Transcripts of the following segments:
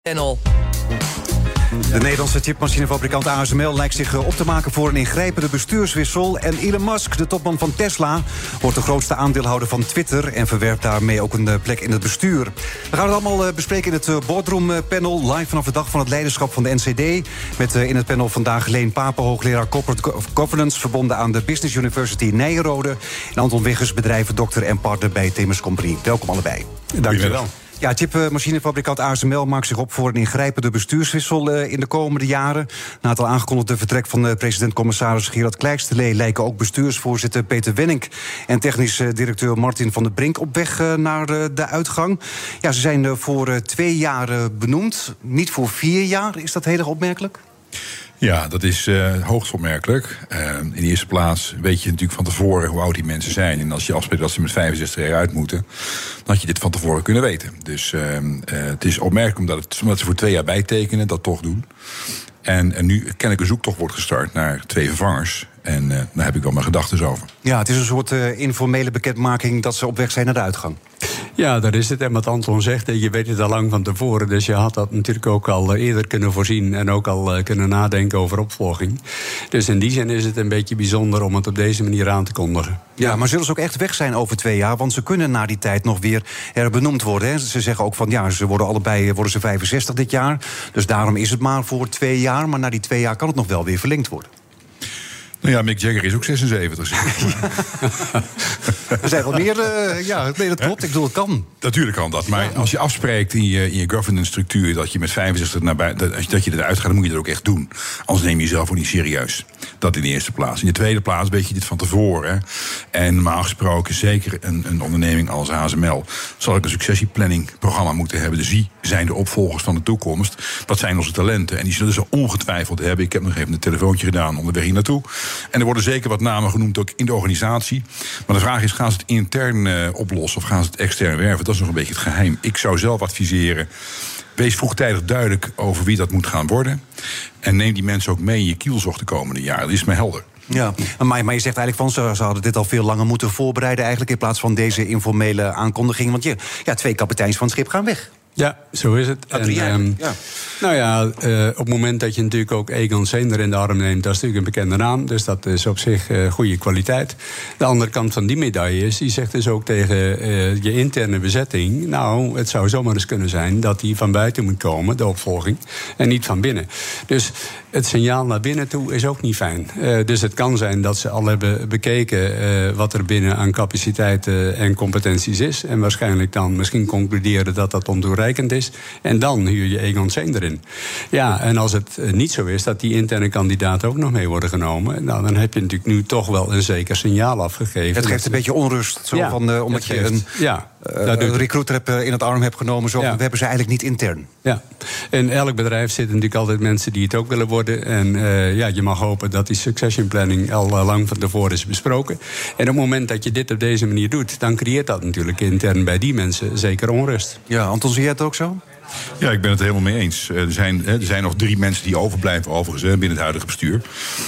Panel. De Nederlandse chipmachinefabrikant ASML lijkt zich op te maken voor een ingrijpende bestuurswissel. En Elon Musk, de topman van Tesla, wordt de grootste aandeelhouder van Twitter en verwerpt daarmee ook een plek in het bestuur. We gaan het allemaal bespreken in het Boardroom Panel, live vanaf de dag van het leiderschap van de NCD. Met in het panel vandaag Leen Papen, hoogleraar Corporate Governance, verbonden aan de Business University Nijrode. En Anton Wiggers, bedrijvendokter en partner bij Themis Company. Welkom allebei. Dank je wel. Ja, chipmachinefabrikant ASML maakt zich op voor een ingrijpende bestuurswissel in de komende jaren. Na het al aangekondigde vertrek van president-commissaris Gerard Klijksterlee lijken ook bestuursvoorzitter Peter Wennink en technisch directeur Martin van der Brink op weg naar de uitgang. Ja, ze zijn voor 2 jaar benoemd, niet voor 4 jaar. Is dat heel erg opmerkelijk? Ja, dat is hoogst opmerkelijk. In de eerste plaats weet je natuurlijk van tevoren hoe oud die mensen zijn. En als je afspreekt dat ze met 65 jaar uit moeten, dan had je dit van tevoren kunnen weten. Dus het is opmerkelijk omdat ze voor 2 jaar bijtekenen, dat toch doen. En nu kennelijk een zoektocht wordt gestart naar 2 vervangers. En daar heb ik wel mijn gedachten over. Ja, het is een soort informele bekendmaking dat ze op weg zijn naar de uitgang. Ja, dat is het. En wat Anton zegt, je weet het al lang van tevoren. Dus je had dat natuurlijk ook al eerder kunnen voorzien en ook al kunnen nadenken over opvolging. Dus in die zin is het een beetje bijzonder om het op deze manier aan te kondigen. Ja, maar zullen ze ook echt weg zijn over 2 jaar? Want ze kunnen na die tijd nog weer herbenoemd worden. Hè? Ze zeggen ook van, ja, ze worden allebei 65 dit jaar. Dus daarom is het maar voor 2 jaar. Maar na die 2 jaar kan het nog wel weer verlengd worden. Nou ja, Mick Jagger is ook 76. Er zijn wel meer, nee, dat klopt. Ik bedoel, het kan. Natuurlijk kan dat. Maar als je afspreekt in je governance structuur dat je met 65 dat je eruit gaat, dan moet je dat ook echt doen. Anders neem je jezelf ook niet serieus. Dat in de eerste plaats. In de tweede plaats weet je dit van tevoren. En normaal gesproken, zeker een onderneming als ASML, zal ik een successieplanning-programma moeten hebben. Dus wie zijn de opvolgers van de toekomst? Wat zijn onze talenten? En die zullen ze ongetwijfeld hebben. Ik heb nog even een telefoontje gedaan onderweg hier naartoe. En er worden zeker wat namen genoemd ook in de organisatie. Maar de vraag is, gaan ze het intern oplossen of gaan ze het extern werven? Dat is nog een beetje het geheim. Ik zou zelf adviseren, wees vroegtijdig duidelijk over wie dat moet gaan worden. En neem die mensen ook mee in je kielzog de komende jaren. Dat is mij helder. Ja, maar je zegt eigenlijk van ze hadden dit al veel langer moeten voorbereiden eigenlijk in plaats van deze informele aankondiging. Want 2 kapiteins van het schip gaan weg. Ja, zo is het. Op het moment dat je natuurlijk ook Egon Zehnder in de arm neemt, dat is natuurlijk een bekende naam. Dus dat is op zich goede kwaliteit. De andere kant van die medaille is, die zegt dus ook tegen je interne bezetting, nou, het zou zomaar eens kunnen zijn dat die van buiten moet komen, de opvolging, en niet van binnen. Dus het signaal naar binnen toe is ook niet fijn. Dus het kan zijn dat ze al hebben bekeken wat er binnen aan capaciteiten en competenties is. En waarschijnlijk dan misschien concluderen dat dat ontoereikend is. En dan huur je Egon Zehnder in. Ja, en als het niet zo is dat die interne kandidaten ook nog mee worden genomen, nou, dan heb je natuurlijk nu toch wel een zeker signaal afgegeven. Het geeft een beetje onrust. Omdat je een recruiter in het arm hebt genomen. We hebben ze eigenlijk niet intern. Ja, in elk bedrijf zitten natuurlijk altijd mensen die het ook willen worden. En je mag hopen dat die succession planning al lang van tevoren is besproken. En op het moment dat je dit op deze manier doet, dan creëert dat natuurlijk intern bij die mensen zeker onrust. Ja, Anton, zie jij het ook zo? Ja, ik ben het er helemaal mee eens. Er zijn nog 3 mensen die overblijven overigens binnen het huidige bestuur.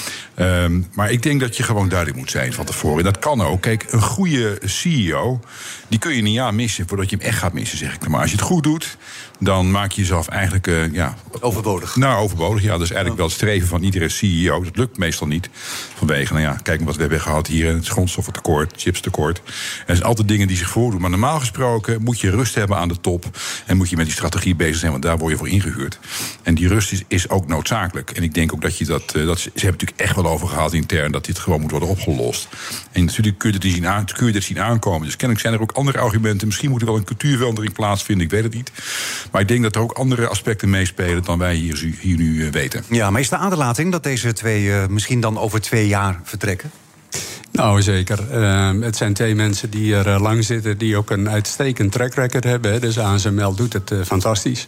Maar ik denk dat je gewoon duidelijk moet zijn van tevoren. En dat kan ook. Kijk, een goede CEO, die kun je een jaar missen voordat je hem echt gaat missen, zeg ik. Maar als je het goed doet, dan maak je jezelf eigenlijk overbodig. Nou, overbodig, ja. Dat is eigenlijk wel het streven van iedere CEO. Dat lukt meestal niet. Vanwege, kijk wat we hebben gehad hier. Het grondstoffentekort, chipstekort. Er zijn altijd dingen die zich voordoen. Maar normaal gesproken moet je rust hebben aan de top. En moet je met die strategie bezig zijn, want daar word je voor ingehuurd. En die rust is ook noodzakelijk. En ik denk ook dat je dat ze hebben natuurlijk echt wel over gehad intern, dat dit gewoon moet worden opgelost. En natuurlijk kun je dit zien aankomen. Dus kennelijk zijn er ook andere argumenten. Misschien moet er wel een cultuurverandering plaatsvinden, ik weet het niet. Maar ik denk dat er ook andere aspecten meespelen dan wij hier nu weten. Ja, maar is de aderlating dat deze 2 misschien dan over 2 jaar vertrekken? Nou, zeker. Het zijn 2 mensen die er lang zitten, die ook een uitstekend track record hebben. Dus ASML doet het fantastisch.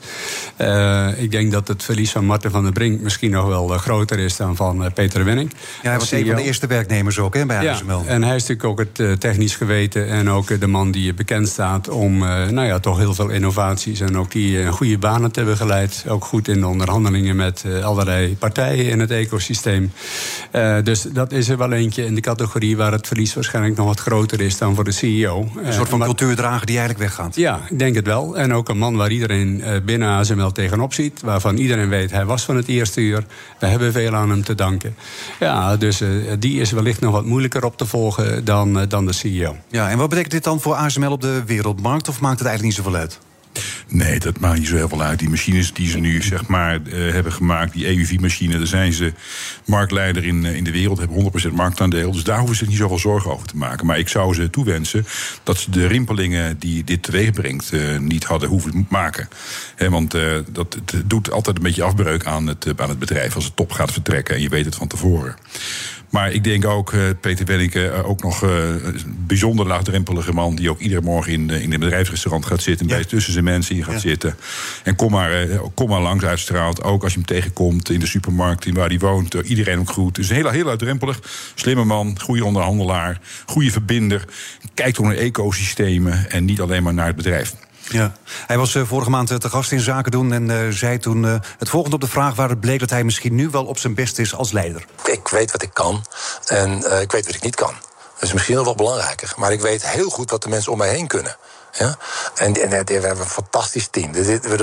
Ik denk dat het verlies van Martin van der Brink misschien nog wel groter is dan van Peter Wennink. Ja, hij was een van de eerste werknemers ook bij ASML. Ja, en hij is natuurlijk ook het technisch geweten en ook de man die bekend staat om toch heel veel innovaties en ook die goede banen te hebben geleid. Ook goed in de onderhandelingen met allerlei partijen in het ecosysteem. Dus dat is er wel eentje in de categorie waar het verlies waarschijnlijk nog wat groter is dan voor de CEO. Een soort van cultuurdrager die eigenlijk weggaat. Ja, ik denk het wel. En ook een man waar iedereen binnen ASML tegenop ziet. Waarvan iedereen weet, hij was van het eerste uur. We hebben veel aan hem te danken. Ja, dus die is wellicht nog wat moeilijker op te volgen dan de CEO. Ja, en wat betekent dit dan voor ASML op de wereldmarkt? Of maakt het eigenlijk niet zoveel uit? Nee, dat maakt niet zo heel veel uit. Die machines die ze nu hebben gemaakt, die EUV-machine, daar zijn ze marktleider in de wereld, hebben 100% marktaandeel. Dus daar hoeven ze zich niet zoveel zorgen over te maken. Maar ik zou ze toewensen dat ze de rimpelingen die dit teweeg brengt niet hadden hoeven maken. Want dat doet altijd een beetje afbreuk aan het bedrijf als het top gaat vertrekken en je weet het van tevoren. Maar ik denk ook, Peter Wennink, ook nog een bijzonder laagdrempelige man die ook iedere morgen in een bedrijfsrestaurant gaat zitten en bij tussen zijn mensen in gaat zitten. En kom maar langs uitstraalt. Ook als je hem tegenkomt in de supermarkt waar hij woont, iedereen ook groet. Dus heel laagdrempelig, slimme man, goede onderhandelaar, goede verbinder. Kijkt door naar ecosystemen en niet alleen maar naar het bedrijf. Ja. Hij was vorige maand te gast in Zaken Doen en zei toen het volgende op de vraag waar het bleek dat hij misschien nu wel op zijn best is als leider. Ik weet wat ik kan en ik weet wat ik niet kan. Dat is misschien nog wel belangrijker. Maar ik weet heel goed wat de mensen om mij heen kunnen. Ja? En we hebben een fantastisch team.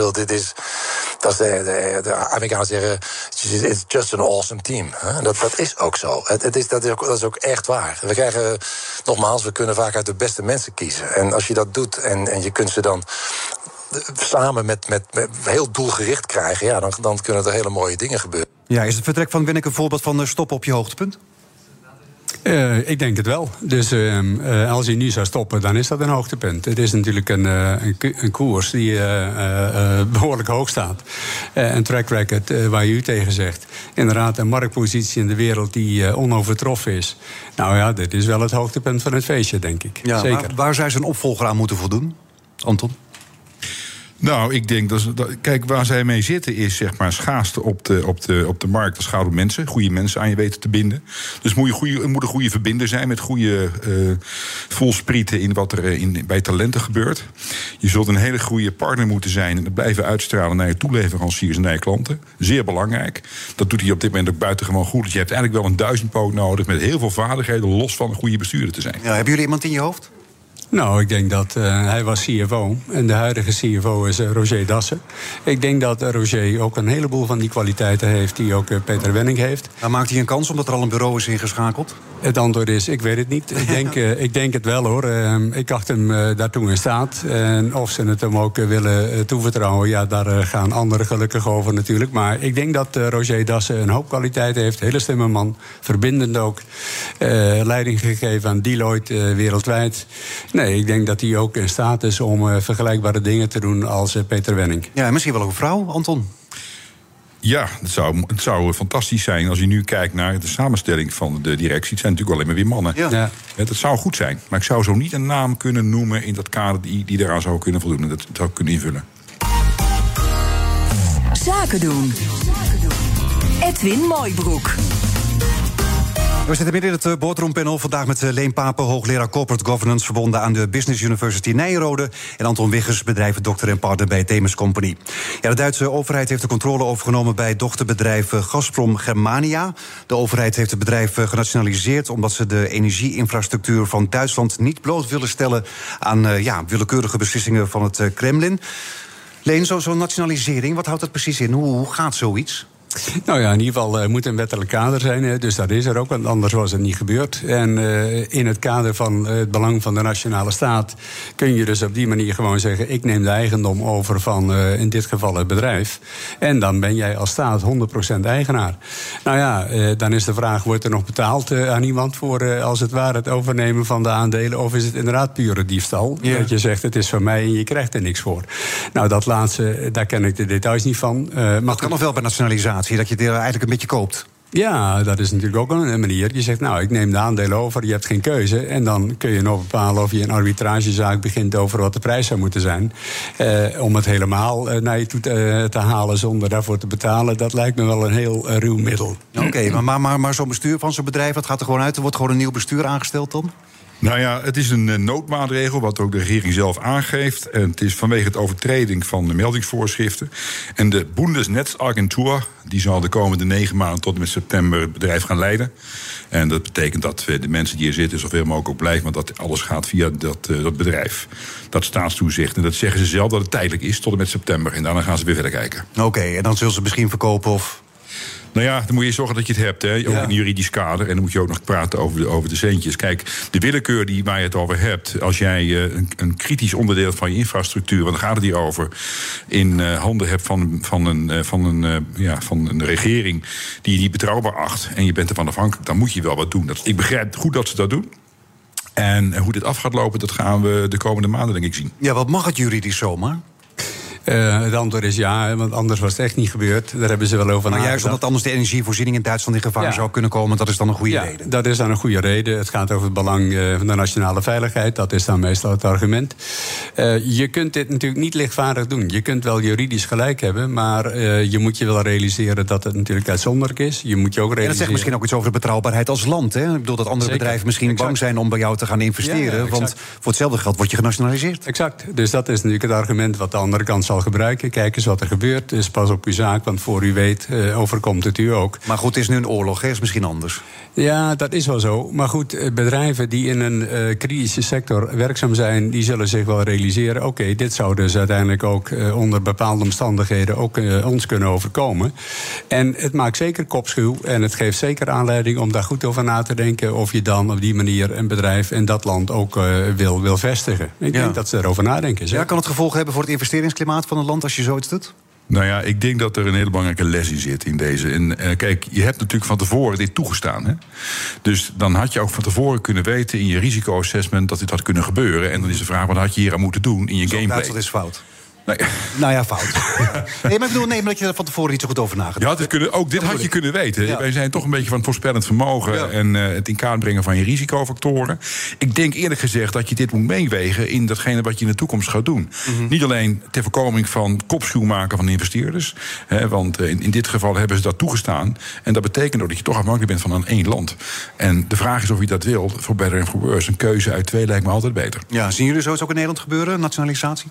De Amerikanen zeggen, it's just an awesome team. Dat is ook zo. Dat is ook echt waar. We kunnen vaak uit de beste mensen kiezen. En als je dat doet en je kunt ze dan samen met heel doelgericht krijgen, ja, dan kunnen er hele mooie dingen gebeuren. Ja, is het vertrek van Wennink een voorbeeld van stoppen op je hoogtepunt? Ik denk het wel. Dus als hij nu zou stoppen, dan is dat een hoogtepunt. Het is natuurlijk een koers die behoorlijk hoog staat. Een track record waar je u tegen zegt. Inderdaad, een marktpositie in de wereld die onovertroffen is. Nou ja, dit is wel het hoogtepunt van het feestje, denk ik. Ja, zeker. Waar zou zijn opvolger aan moeten voldoen, Anton? Nou, ik denk kijk, waar zij mee zitten is zeg maar schaarste op de markt. Dat gaat om mensen, goede mensen aan je weten te binden. Dus moet een goede verbinder zijn met goede volsprieten in wat er bij talenten gebeurt. Je zult een hele goede partner moeten zijn en dat blijven uitstralen naar je toeleveranciers en naar je klanten. Zeer belangrijk. Dat doet hij op dit moment ook buitengewoon goed. Dus je hebt eigenlijk wel een 1000-poot nodig met heel veel vaardigheden, los van een goede bestuurder te zijn. Ja, hebben jullie iemand in je hoofd? Nou, ik denk dat hij was CFO. En de huidige CFO is Roger Dassen. Ik denk dat Roger ook een heleboel van die kwaliteiten heeft die ook Peter Wennink heeft. Maar maakt hij een kans omdat er al een bureau is ingeschakeld? Het antwoord is, ik weet het niet. Ik denk het wel, hoor. Ik acht hem daartoe in staat. En of ze het hem ook willen toevertrouwen, ja, daar gaan anderen gelukkig over natuurlijk. Maar ik denk dat Roger Dassen een hoop kwaliteiten heeft. Hele slimme man, verbindend ook. Leiding gegeven aan Deloitte wereldwijd. Nee, ik denk dat hij ook in staat is om vergelijkbare dingen te doen als Peter Wennink. Ja, misschien wel ook een vrouw, Anton? Ja, het zou fantastisch zijn als je nu kijkt naar de samenstelling van de directie. Het zijn natuurlijk alleen maar weer mannen. Ja. Dat zou goed zijn. Maar ik zou zo niet een naam kunnen noemen in dat kader die daaraan zou kunnen voldoen. En dat zou ik kunnen invullen. Zaken doen. Edwin Mooibroek. We zitten midden in het boardroompanel. Vandaag met Leen Papen, hoogleraar Corporate Governance, verbonden aan de Business University Nijrode. En Anton Wiggers, bedrijvendokter en partner bij Themis Company. Ja, de Duitse overheid heeft de controle overgenomen bij dochterbedrijf Gazprom Germania. De overheid heeft het bedrijf genationaliseerd omdat ze de energieinfrastructuur van Duitsland niet bloot willen stellen aan willekeurige beslissingen van het Kremlin. Leen, zo'n nationalisering, wat houdt dat precies in? Hoe gaat zoiets? Nou ja, in ieder geval moet een wettelijk kader zijn. Hè, dus dat is er ook, want anders was het niet gebeurd. En in het kader van het belang van de nationale staat kun je dus op die manier gewoon zeggen, ik neem de eigendom over van in dit geval het bedrijf. En dan ben jij als staat 100% eigenaar. Nou ja, dan is de vraag, wordt er nog betaald aan iemand voor als het ware het overnemen van de aandelen? Of is het inderdaad pure diefstal? Ja. Dat je zegt, het is van mij en je krijgt er niks voor. Nou, dat laatste, daar ken ik de details niet van. Maar dat kan nog wel bij nationalisatie, dat je het eigenlijk een beetje koopt. Ja, dat is natuurlijk ook een manier. Je zegt, nou, ik neem de aandelen over, je hebt geen keuze. En dan kun je nog bepalen of je een arbitragezaak begint over wat de prijs zou moeten zijn. Om het helemaal naar je toe te halen zonder daarvoor te betalen, dat lijkt me wel een heel ruw middel. Oké, maar zo'n bestuur van zo'n bedrijf, dat gaat er gewoon uit? Er wordt gewoon een nieuw bestuur aangesteld dan? Nou ja, het is een noodmaatregel, wat ook de regering zelf aangeeft. En het is vanwege het overtreding van de meldingsvoorschriften. En de Bundesnetzagentur, die zal de komende 9 maanden tot en met september het bedrijf gaan leiden. En dat betekent dat de mensen die hier zitten zoveel mogelijk ook blijven, want dat alles gaat via dat bedrijf. Dat staatstoezicht. En dat zeggen ze zelf dat het tijdelijk is tot en met september. En daarna gaan ze weer verder kijken. Oké, en dan zullen ze misschien verkopen of... Nou ja, dan moet je zorgen dat je het hebt, hè? Ook in een juridisch kader. En dan moet je ook nog praten over de centjes. Kijk, de willekeur waar je het over hebt, als jij een kritisch onderdeel van je infrastructuur, want dan gaat het hier over, in handen hebt van een regering die je niet betrouwbaar acht en je bent ervan afhankelijk, dan moet je wel wat doen. Ik begrijp goed dat ze dat doen. En hoe dit af gaat lopen, dat gaan we de komende maanden denk ik zien. Ja, wat mag het juridisch zomaar? Het antwoord is ja, want anders was het echt niet gebeurd. Daar hebben ze wel over nagedacht. Maar juist omdat anders de energievoorziening in Duitsland in gevaar zou kunnen komen, dat is dan een goede reden? Dat is dan een goede reden. Het gaat over het belang van de nationale veiligheid. Dat is dan meestal het argument. Je kunt dit natuurlijk niet lichtvaardig doen. Je kunt wel juridisch gelijk hebben, maar je moet je wel realiseren dat het natuurlijk uitzonderlijk is. Je moet je ook realiseren... En dat zegt misschien ook iets over de betrouwbaarheid als land. Hè? Ik bedoel dat andere bedrijven misschien bang zijn om bij jou te gaan investeren. Ja, want voor hetzelfde geld word je genationaliseerd. Exact. Dus dat is natuurlijk het argument wat de andere kant zal gebruiken. Kijk eens wat er gebeurt. Dus pas op uw zaak, want voor u weet overkomt het u ook. Maar goed, het is nu een oorlog, hè? Is misschien anders. Ja, dat is wel zo. Maar goed, bedrijven die in een kritische sector werkzaam zijn, die zullen zich wel realiseren, oké, dit zou dus uiteindelijk ook onder bepaalde omstandigheden ook ons kunnen overkomen. En het maakt zeker kopschuw en het geeft zeker aanleiding om daar goed over na te denken of je dan op die manier een bedrijf in dat land ook wil vestigen. Ik denk dat ze erover nadenken. Ja, kan het gevolgen hebben voor het investeringsklimaat van een land als je zoiets doet? Nou ja, ik denk dat er een hele belangrijke les in zit in deze. En kijk, je hebt natuurlijk van tevoren dit toegestaan. Hè? Dus dan had je ook van tevoren kunnen weten in je risico-assessment dat dit had kunnen gebeuren. En dan is de vraag, wat had je hier aan moeten doen in je gameplay? Dat is fout. Nou ja, fout. Nee, maar ik bedoel, dat je er van tevoren niet zo goed over nagedacht hebt. Ook dit had je kunnen weten. Ja. Wij zijn toch een beetje van het voorspellend vermogen en het in kaart brengen van je risicofactoren. Ik denk eerlijk gezegd dat je dit moet meewegen in datgene wat je in de toekomst gaat doen. Mm-hmm. Niet alleen ter voorkoming van kopschuw maken van investeerders. Want in dit geval hebben ze dat toegestaan. En dat betekent ook dat je toch afhankelijk bent van aan één land. En de vraag is of je dat wil. For better and for worse. Een keuze uit 2 lijkt me altijd beter. Ja, zien jullie zoiets ook in Nederland gebeuren, nationalisatie?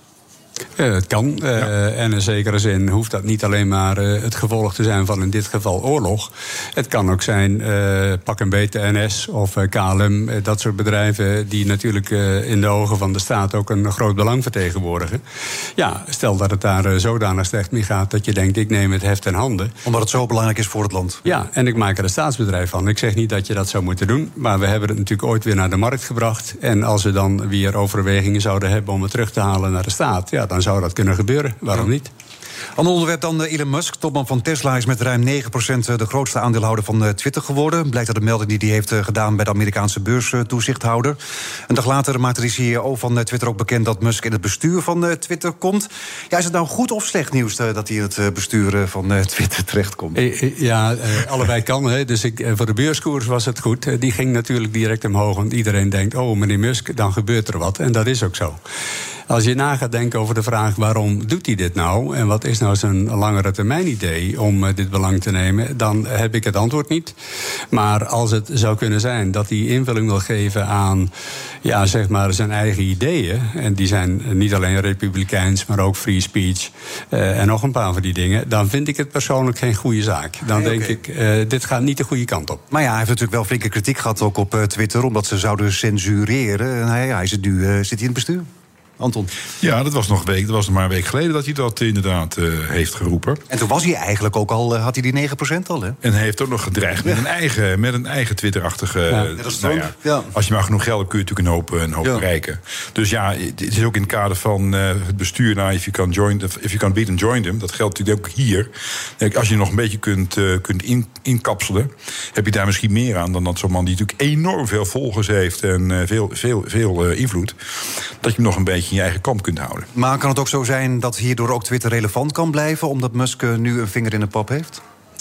Het kan. En in zekere zin hoeft dat niet alleen maar het gevolg te zijn van in dit geval oorlog. Het kan ook zijn pak een beetje NS of KLM, dat soort bedrijven die natuurlijk in de ogen van de staat ook een groot belang vertegenwoordigen. Ja, stel dat het daar zodanig slecht mee gaat dat je denkt, ik neem het heft in handen. Omdat het zo belangrijk is voor het land. Ja, en ik maak er een staatsbedrijf van. Ik zeg niet dat je dat zou moeten doen, maar we hebben het natuurlijk ooit weer naar de markt gebracht. En als we dan weer overwegingen zouden hebben om het terug te halen naar de staat, ja, dan zou dat kunnen gebeuren. Waarom niet? Ander onderwerp dan Elon Musk, topman van Tesla, is met ruim 9% de grootste aandeelhouder van Twitter geworden. Blijkt uit de melding die hij heeft gedaan bij de Amerikaanse beurstoezichthouder. Een dag later maakte de CEO van Twitter ook bekend dat Musk in het bestuur van Twitter komt. Ja, is het nou goed of slecht nieuws dat hij in het bestuur van Twitter terechtkomt? Ja, allebei kan. Hè. Dus voor de beurskoers was het goed. Die ging natuurlijk direct omhoog, want iedereen denkt, oh, meneer Musk, dan gebeurt er wat. En dat is ook zo. Als je na gaat denken over de vraag waarom doet hij dit nou en wat is nou zijn langere termijn idee om dit belang te nemen, dan heb ik het antwoord niet. Maar als het zou kunnen zijn dat hij invulling wil geven aan zeg maar zijn eigen ideeën, en die zijn niet alleen republikeins, maar ook free speech en nog een paar van die dingen, dan vind ik het persoonlijk geen goede zaak. Dan denk ik, dit gaat niet de goede kant op. Maar ja, hij heeft natuurlijk wel flinke kritiek gehad ook op Twitter, omdat ze zouden censureren. En hij zit nu in het bestuur. Anton? Ja, dat was nog maar een week geleden dat hij dat inderdaad heeft geroepen. En toen was hij eigenlijk ook al, had hij die 9% al, hè? En hij heeft ook nog gedreigd met een eigen Twitter-achtige... Als je maar genoeg geld hebt, kun je natuurlijk een hoop bereiken. Dus ja, het is ook in het kader van het bestuur, if you can beat and join them. Dat geldt natuurlijk ook hier. Als je nog een beetje kunt inkapselen, heb je daar misschien meer aan dan dat zo'n man die natuurlijk enorm veel volgers heeft en veel invloed, dat je hem nog een beetje in je eigen kamp kunt houden. Maar kan het ook zo zijn dat hierdoor ook Twitter relevant kan blijven, omdat Musk nu een vinger in de pap heeft?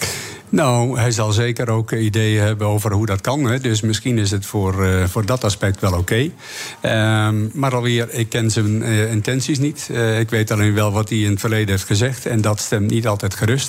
Nou, hij zal zeker ook ideeën hebben over hoe dat kan. Hè. Dus misschien is het voor dat aspect wel oké. Maar alweer, ik ken zijn intenties niet. Ik weet alleen wel wat hij in het verleden heeft gezegd. En dat stemt niet altijd gerust.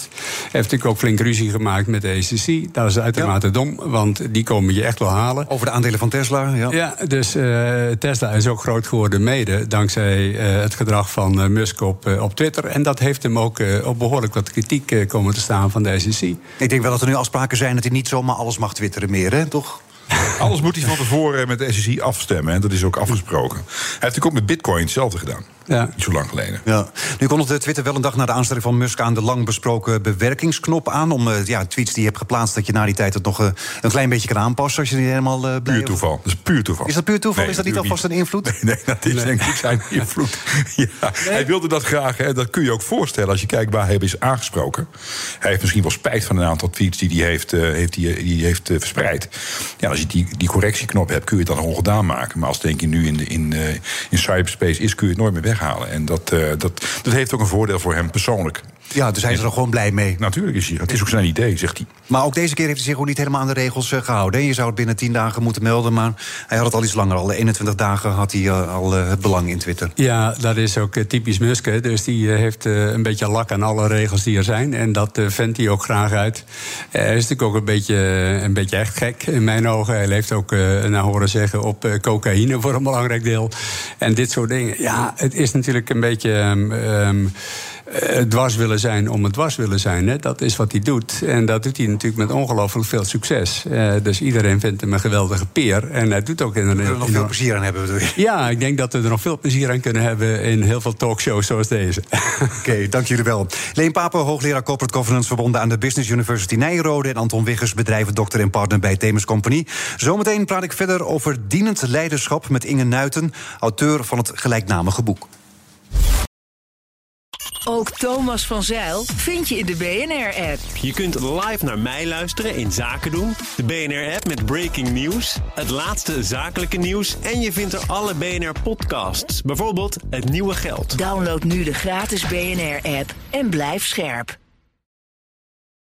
natuurlijk ook flink ruzie gemaakt met de SEC. Dat is uitermate dom, want die komen je echt wel halen. Over de aandelen van Tesla, ja. Ja, dus Tesla is ook groot geworden mede dankzij het gedrag van Musk op Twitter. En dat heeft hem ook op behoorlijk wat kritiek komen te staan van de SEC. Ik denk wel dat er nu afspraken zijn dat hij niet zomaar alles mag twitteren meer, hè, toch? Alles moet hij van tevoren met de SEC afstemmen. En dat is ook afgesproken. Hij heeft natuurlijk ook met Bitcoin hetzelfde gedaan. Ja. Niet zo lang geleden. Ja. Nu kondigde Twitter wel een dag na de aanstelling van Musk aan de lang besproken bewerkingsknop aan. Om tweets die je hebt geplaatst, dat je na die tijd het nog een klein beetje kan aanpassen. Als je niet helemaal blij Puur toeval. Dat is puur toeval. Is dat puur toeval? Nee, is dat niet alvast een invloed? Nee, dat is denk ik zijn invloed. Ja, hij wilde dat graag. Hè, dat kun je ook voorstellen als je kijkt waar hij is aangesproken. Hij heeft misschien wel spijt van een aantal tweets die hij heeft verspreid. Ja, als je die correctieknop hebt, kun je het dan ongedaan maken. Maar als denk je nu in cyberspace is, kun je het nooit meer weghalen. En dat heeft ook een voordeel voor hem persoonlijk. Ja, dus hij is er gewoon blij mee. Natuurlijk is hij. Het is ook zijn idee, zegt hij. Maar ook deze keer heeft hij zich ook niet helemaal aan de regels gehouden. Je zou het binnen 10 dagen moeten melden, maar hij had het al iets langer. Al 21 dagen had hij al het belang in Twitter. Ja, dat is ook typisch Musk. Hè. Dus die heeft een beetje lak aan alle regels die er zijn. En dat vindt hij ook graag uit. Hij is natuurlijk ook een beetje echt gek in mijn ogen. Hij leeft ook, naar horen zeggen, op cocaïne voor een belangrijk deel. En dit soort dingen. Ja, het is natuurlijk een beetje dwars willen zijn om het dwars willen zijn. Hè. Dat is wat hij doet. En dat doet hij natuurlijk met ongelooflijk veel succes. Dus iedereen vindt hem een geweldige peer. En hij doet ook we er nog veel plezier aan hebben, bedoel je? Ja, ik denk dat we er nog veel plezier aan kunnen hebben in heel veel talkshows zoals deze. Oké, dank jullie wel. Leen Papen, hoogleraar Corporate Governance verbonden aan de Business University Nijrode, en Anton Wiggers, bedrijvendokter en partner bij Themis Company. Zometeen praat ik verder over dienend leiderschap met Inge Nuiten, auteur van het gelijknamige boek. Ook Thomas van Zijl vind je in de BNR-app. Je kunt live naar mij luisteren in Zaken doen, de BNR-app met breaking news, het laatste zakelijke nieuws en je vindt er alle BNR-podcasts, bijvoorbeeld Het Nieuwe Geld. Download nu de gratis BNR-app en blijf scherp.